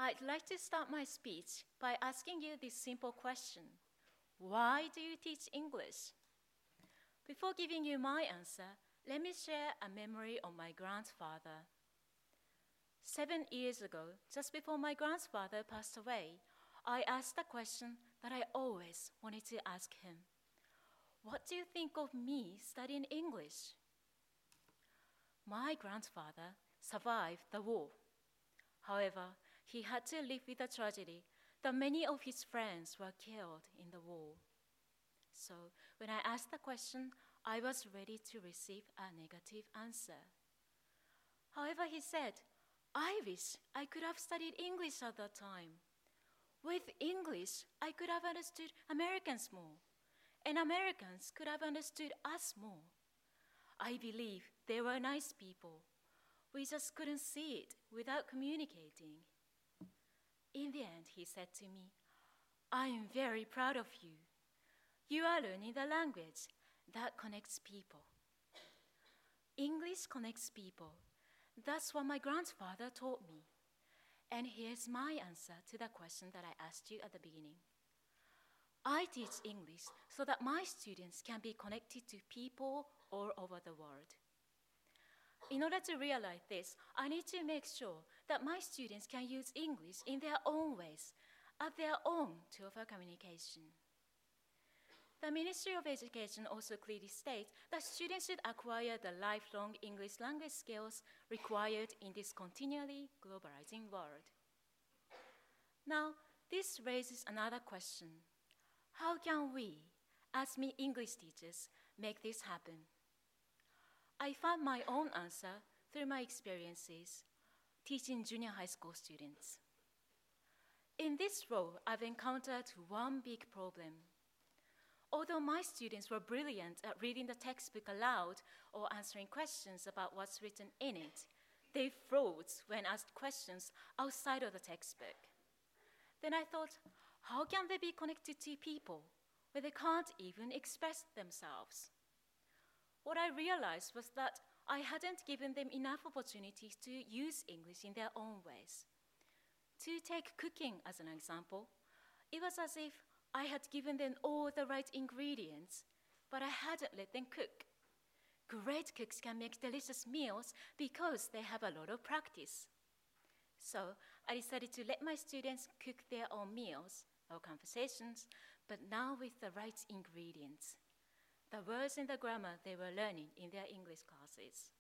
I'd like to start my speech by asking you this simple question. Why do you teach English? Before giving you my answer, let me share a memory of my grandfather. 7 years ago, just before my grandfather passed away, I asked a question that I always wanted to ask him. What do you think of me studying English? My grandfather survived the war. However, he had to live with the tragedy that many of his friends were killed in the war. So, when I asked the question, I was ready to receive a negative answer. However, he said, I wish I could have studied English at that time. With English, I could have understood Americans more, and Americans could have understood us more. I believe they were nice people. We just couldn't see it without communicating. In the end, he said to me, I am very proud of you. You are learning the language that connects people. English connects people. That's what my grandfather taught me. And here's my answer to the question that I asked you at the beginning. I teach English so that my students can be connected to people all over the world. In order to realize this, I need to make sure that my students can use English in their own ways, at their own tool for communication. The Ministry of Education also clearly states that students should acquire the lifelong English language skills required in this continually globalizing world. Now, this raises another question. How can we, as English teachers, make this happen? I found my own answer through my experiences teaching junior high school students. In this role, I've encountered one big problem. Although my students were brilliant at reading the textbook aloud or answering questions about what's written in it, they froze when asked questions outside of the textbook. Then I thought, how can they be connected to people where they can't even express themselves? What I realized was that I hadn't given them enough opportunities to use English in their own ways. To take cooking as an example, it was as if I had given them all the right ingredients, but I hadn't let them cook. Great cooks can make delicious meals because they have a lot of practice. So I decided to let my students cook their own meals or conversations, but now with the right ingredients. The words and the grammar they were learning in their English classes.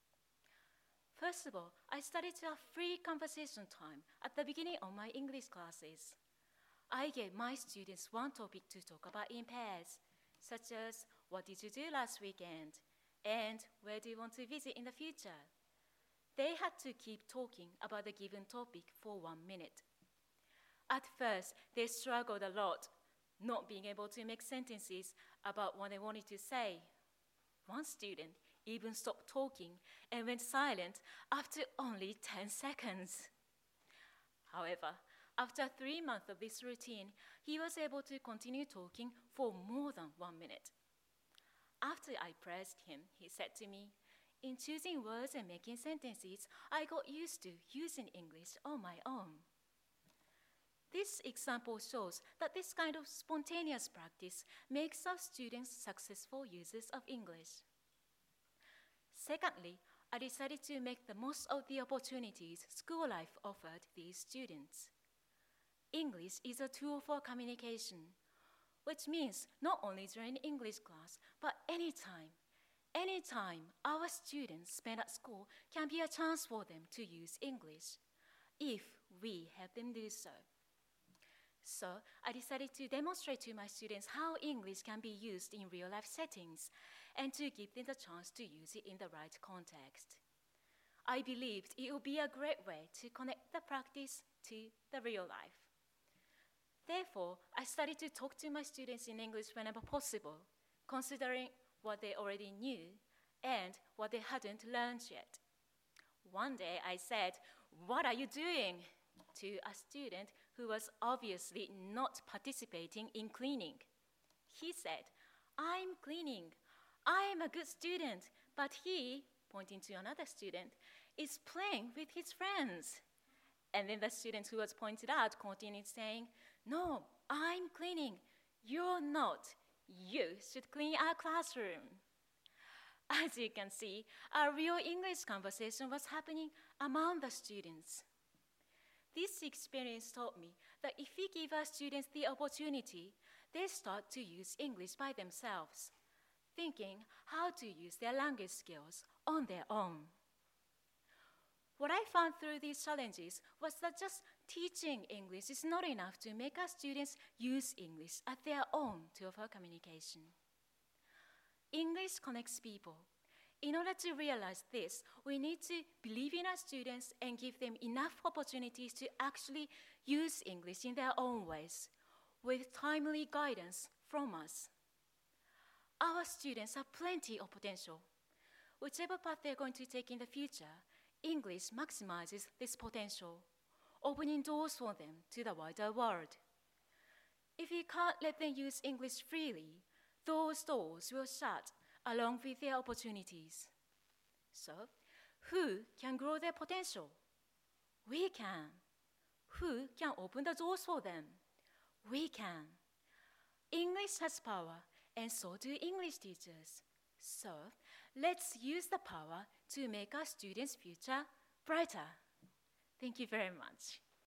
First of all, I started to have free conversation time at the beginning of my English classes. I gave my students one topic to talk about in pairs, such as what did you do last weekend, and where do you want to visit in the future? They had to keep talking about the given topic for 1 minute. At first, they struggled a lot, not being able to make sentences about what they wanted to say. One student even stopped talking and went silent after only 10 seconds. However, after 3 months of this routine, he was able to continue talking for more than 1 minute. After I praised him, he said to me, in choosing words and making sentences, I got used to using English on my own. This example shows that this kind of spontaneous practice makes our students successful users of English. Secondly, I decided to make the most of the opportunities school life offered these students. English is a tool for communication, which means not only during English class, but anytime our students spend at school can be a chance for them to use English, if we help them do so. So I decided to demonstrate to my students how English can be used in real-life settings and to give them the chance to use it in the right context. I believed it would be a great way to connect the practice to the real life. Therefore, I started to talk to my students in English whenever possible, considering what they already knew and what they hadn't learned yet. One day I said, "What are you doing?" to a student who was obviously not participating in cleaning. He said, "I'm cleaning. I'm a good student, but he," pointing to another student, "is playing with his friends." And then the student who was pointed out continued saying, "No, I'm cleaning. You're not. You should clean our classroom." As you can see, a real English conversation was happening among the students. This experience taught me that if we give our students the opportunity, they start to use English by themselves, thinking how to use their language skills on their own. What I found through these challenges was that just teaching English is not enough to make our students use English as their own tool for communication. English connects people. In order to realize this, we need to believe in our students and give them enough opportunities to actually use English in their own ways, with timely guidance from us. Our students have plenty of potential. Whichever path they're going to take in the future, English maximizes this potential, opening doors for them to the wider world. If we can't let them use English freely, those doors will shut along with their opportunities. So, who can grow their potential? We can. Who can open the doors for them? We can. English has power, and so do English teachers. So, let's use the power to make our students' future brighter. Thank you very much.